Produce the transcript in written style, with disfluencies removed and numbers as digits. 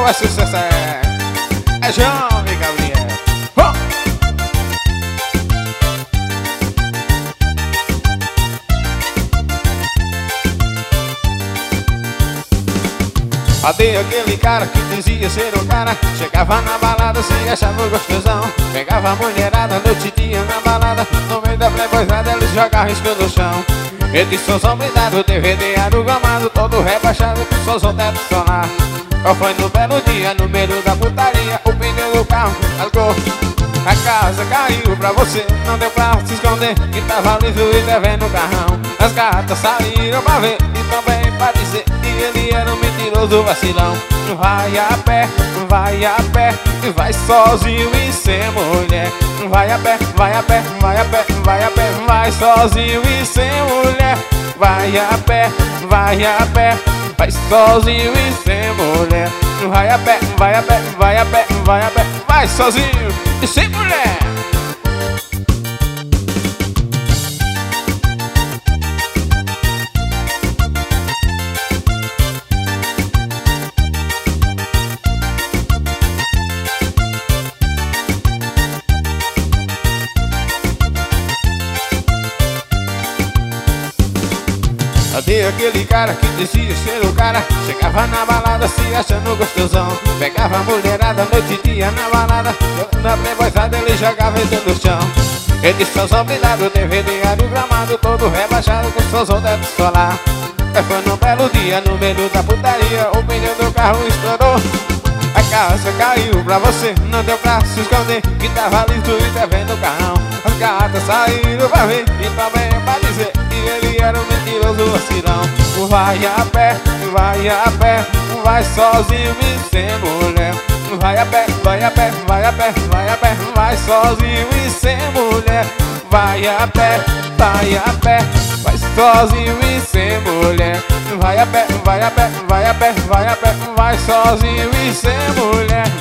Alô, é sucesso, é João e Gabriel. Cadê aquele cara que dizia ser o cara? Chegava na balada, se achava gostosão. Pegava a mulherada, noite e dia na balada. No meio da playboyzada, ele jogava risco no chão. Edição blindado, DVD arugomado, todo rebaixado, com solzão teto solar. Qual foi no belo dia, no meio da putaria, o pneu do carro rasgou. A casa caiu pra você, não deu pra se esconder, que tava liso e devendo o carrão. As gatas saíram pra ver e também pra dizer que ele era um mentiroso vacilão. Vai a pé, e vai sozinho e sem mulher. Vai a pé, vai a pé, vai a pé, vai a pé, vai sozinho e sem mulher. Vai a pé, vai sozinho e sem mulher. Vai a pé, vai a pé, vai a pé, vai a pé, vai sozinho e sem mulher. Cadê aquele cara que dizia ser o cara? Chegava na balada se achando gostosão. Pegava a mulherada noite e dia na balada. Na playboyzada ele jogava isso no chão. Edição blindado, DVD arugomado, todo rebaixado, com solzão teto solar. Foi num belo dia, no meio da putaria, o pneu do carro estourou. A casa caiu pra você, não deu pra se esconder, que tava liso e devendo o carrão. As gatas saíram pra ver e também pra dizer que ele era um mentiroso vacilão. Vai a pé, vai sozinho e sem mulher. Vai a pé, vai a pé, vai a pé, vai a pé, vai sozinho e sem mulher. Vai a pé, vai sozinho e sem mulher. Vai a pé, vai a pé, vai a pé, vai a pé, vai sozinho e sem mulher.